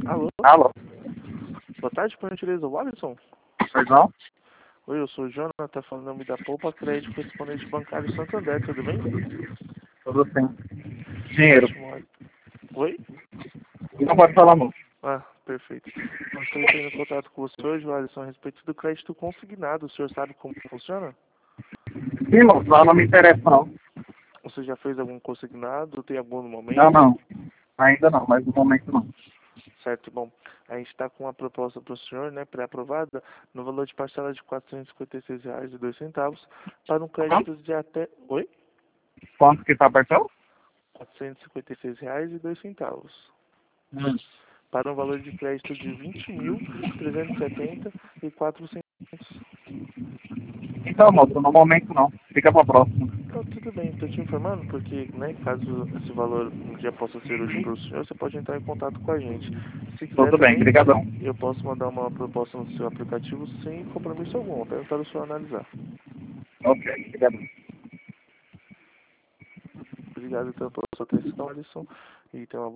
Alô? Alô? Boa tarde, por gentileza, Alisson. Pois não? Oi, eu sou o Jonathan, falando em nome da Poupa Crédito, correspondente bancário Santander, tudo bem? Tudo sim. Dinheiro. Ótimo. Oi? Não pode falar não. Ah, perfeito. Eu estou entrando em contato com você hoje, Alisson, a respeito do crédito consignado. O senhor sabe como funciona? Sim, moço, não me interessa não. Você já fez algum consignado? Tem algum no Não, momento? não. Ainda não, mas no momento não. Certo, bom. A gente está com uma proposta para o senhor, né, pré-aprovada, no valor de parcela de R$ 456,02, para um crédito de até... Oi? Quanto que tá apertando? R$ 456,02. Hum. Para um valor de crédito de 20.370,04. Então, moço, no momento não. Fica pra próxima. Então, tudo bem, estou te informando porque, né, caso esse valor um dia possa ser útil para o senhor, você pode entrar em contato com a gente. Se quiser Tudo bem, também, brigadão. eu posso mandar uma proposta no seu aplicativo sem compromisso algum, apenas para o senhor analisar. Ok, brigadão. Obrigado então pela sua atenção, Alisson, e tenha uma boa